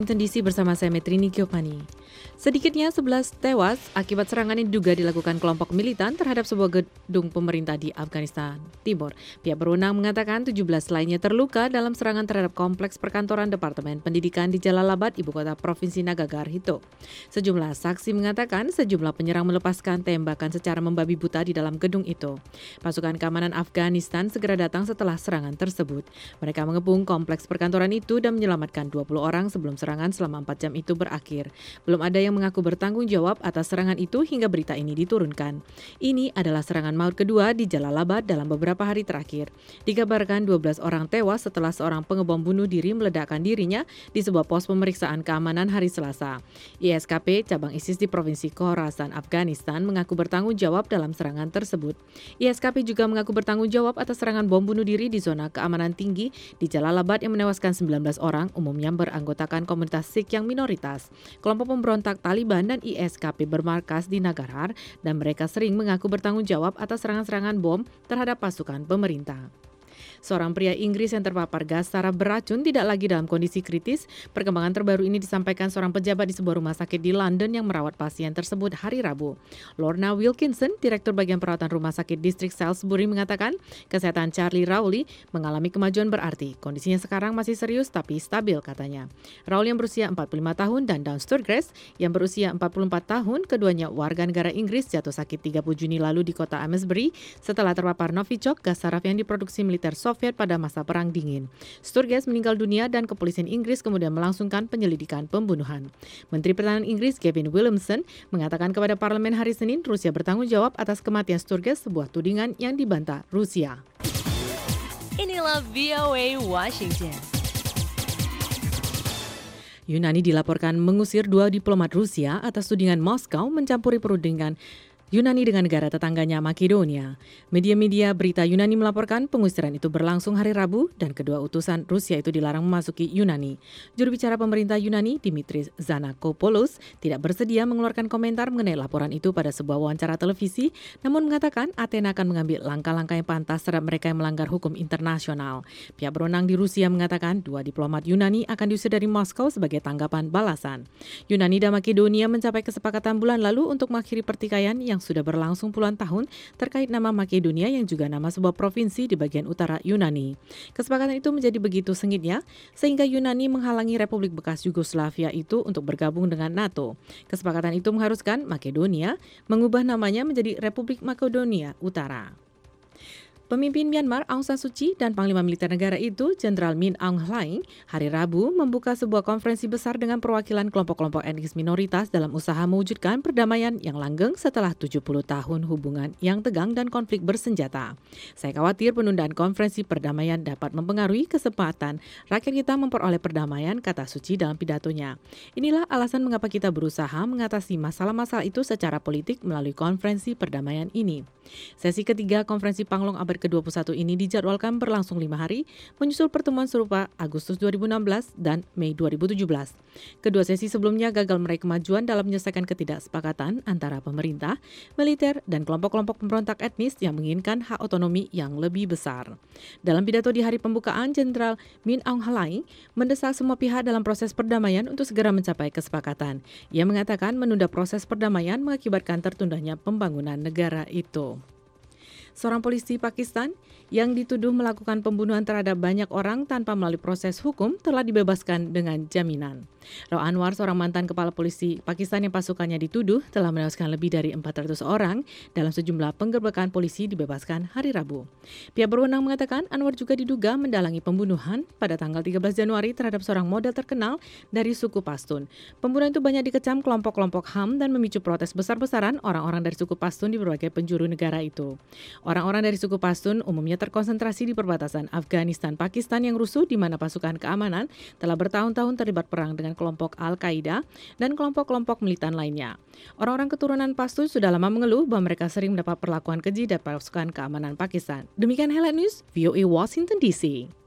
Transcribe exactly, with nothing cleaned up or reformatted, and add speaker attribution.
Speaker 1: Washington D C bersama saya Metrini Giovanni. Sedikitnya sebelas tewas akibat serangan yang diduga dilakukan kelompok militan terhadap sebuah gedung pemerintah di Afghanistan Timur. Pihak berwenang mengatakan tujuh belas lainnya terluka dalam serangan terhadap kompleks perkantoran Departemen Pendidikan di Jalalabad, ibu kota Provinsi Nagagar-Hito. Sejumlah saksi mengatakan sejumlah penyerang melepaskan tembakan secara membabi buta di dalam gedung itu. Pasukan keamanan Afghanistan segera datang setelah serangan tersebut. Mereka mengepung kompleks perkantoran itu dan menyelamatkan dua puluh orang sebelum serangan selama empat jam itu berakhir. Belum ada yang mengaku bertanggung jawab atas serangan itu hingga berita ini diturunkan. Ini adalah serangan maut kedua di Jalalabad dalam beberapa hari terakhir. Dikabarkan dua belas orang tewas setelah seorang pengebom bunuh diri meledakkan dirinya di sebuah pos pemeriksaan keamanan hari Selasa. I S K P cabang ISIS di Provinsi Khorasan, Afghanistan mengaku bertanggung jawab dalam serangan tersebut. I S K P juga mengaku bertanggung jawab atas serangan bom bunuh diri di zona keamanan tinggi di Jalalabad yang menewaskan sembilan belas orang, umumnya beranggotakan komunitas Sikh yang minoritas. Kelompok pemberontak Taliban dan I S K P bermarkas di Nangarhar dan mereka sering mengaku bertanggung jawab atas serangan-serangan bom terhadap pasukan pemerintah. Seorang pria Inggris yang terpapar gas saraf beracun tidak lagi dalam kondisi kritis. Perkembangan terbaru ini disampaikan seorang pejabat di sebuah rumah sakit di London yang merawat pasien tersebut hari Rabu. Lorna Wilkinson, Direktur Bagian Perawatan Rumah Sakit Distrik Salisbury mengatakan kesehatan Charlie Rowley mengalami kemajuan berarti. Kondisinya sekarang masih serius tapi stabil, katanya. Rowley yang berusia empat puluh lima tahun dan Dawn Sturgess yang berusia empat puluh empat tahun, keduanya warga negara Inggris, jatuh sakit tiga puluh Juni lalu di kota Amesbury setelah terpapar Novichok, gas saraf yang diproduksi militer Soviet pada masa Perang Dingin. Sturgess meninggal dunia dan kepolisian Inggris kemudian melangsungkan penyelidikan pembunuhan. Menteri Pertahanan Inggris Gavin Williamson mengatakan kepada parlemen hari Senin Rusia bertanggung jawab atas kematian Sturgess, sebuah tudingan yang dibantah Rusia.
Speaker 2: Inilah V O A Washington.
Speaker 1: Yunani dilaporkan mengusir dua diplomat Rusia atas tudingan Moskow mencampuri perundingan Yunani dengan negara tetangganya Makedonia. Media-media berita Yunani melaporkan pengusiran itu berlangsung hari Rabu dan kedua utusan Rusia itu dilarang memasuki Yunani. Juru bicara pemerintah Yunani, Dimitris Zanakopoulos, tidak bersedia mengeluarkan komentar mengenai laporan itu pada sebuah wawancara televisi, namun mengatakan Athena akan mengambil langkah-langkah yang pantas terhadap mereka yang melanggar hukum internasional. Pihak berwenang di Rusia mengatakan dua diplomat Yunani akan diusir dari Moskow sebagai tanggapan balasan. Yunani dan Makedonia mencapai kesepakatan bulan lalu untuk mengakhiri pertikaian yang sudah berlangsung puluhan tahun terkait nama Makedonia yang juga nama sebuah provinsi di bagian utara Yunani. Kesepakatan itu menjadi begitu sengitnya sehingga Yunani menghalangi Republik bekas Yugoslavia itu untuk bergabung dengan NATO. Kesepakatan itu mengharuskan Makedonia mengubah namanya menjadi Republik Makedonia Utara. Pemimpin Myanmar Aung San Suu Kyi dan Panglima Militer Negara itu, Jenderal Min Aung Hlaing, hari Rabu membuka sebuah konferensi besar dengan perwakilan kelompok-kelompok etnis minoritas dalam usaha mewujudkan perdamaian yang langgeng setelah tujuh puluh tahun hubungan yang tegang dan konflik bersenjata. Saya khawatir penundaan konferensi perdamaian dapat mempengaruhi kesempatan rakyat kita memperoleh perdamaian, kata Suu Kyi dalam pidatonya. Inilah alasan mengapa kita berusaha mengatasi masalah-masalah itu secara politik melalui konferensi perdamaian ini. Sesi ketiga konferensi Panglong abad ke dua puluh satu ini dijadwalkan berlangsung lima hari, menyusul pertemuan serupa Agustus dua ribu enam belas dan Mei dua ribu tujuh belas. Kedua sesi sebelumnya gagal meraih kemajuan dalam menyelesaikan ketidaksepakatan antara pemerintah, militer, dan kelompok-kelompok pemberontak etnis yang menginginkan hak otonomi yang lebih besar. Dalam pidato di hari pembukaan, Jenderal Min Aung Hlaing mendesak semua pihak dalam proses perdamaian untuk segera mencapai kesepakatan. Ia mengatakan menunda proses perdamaian mengakibatkan tertundanya pembangunan negara itu. Seorang polisi Pakistan yang dituduh melakukan pembunuhan terhadap banyak orang tanpa melalui proses hukum telah dibebaskan dengan jaminan. Raw Anwar, seorang mantan kepala polisi Pakistan yang pasukannya dituduh telah menewaskan lebih dari empat ratus orang dalam sejumlah penggerbekan polisi, dibebaskan hari Rabu. Pihak berwenang mengatakan Anwar juga diduga mendalangi pembunuhan pada tanggal tiga belas Januari terhadap seorang model terkenal dari suku Pashtun. Pembunuhan itu banyak dikecam kelompok-kelompok H A M dan memicu protes besar-besaran orang-orang dari suku Pashtun di berbagai penjuru negara itu. Orang-orang dari suku Pashtun umumnya terkonsentrasi di perbatasan Afghanistan-Pakistan yang rusuh, di mana pasukan keamanan telah bertahun-tahun terlibat perang dengan kelompok Al-Qaeda dan kelompok-kelompok militan lainnya. Orang-orang keturunan Pashtun sudah lama mengeluh bahwa mereka sering mendapat perlakuan keji dari pasukan keamanan Pakistan. Demikian Highlight News, V O A Washington D C.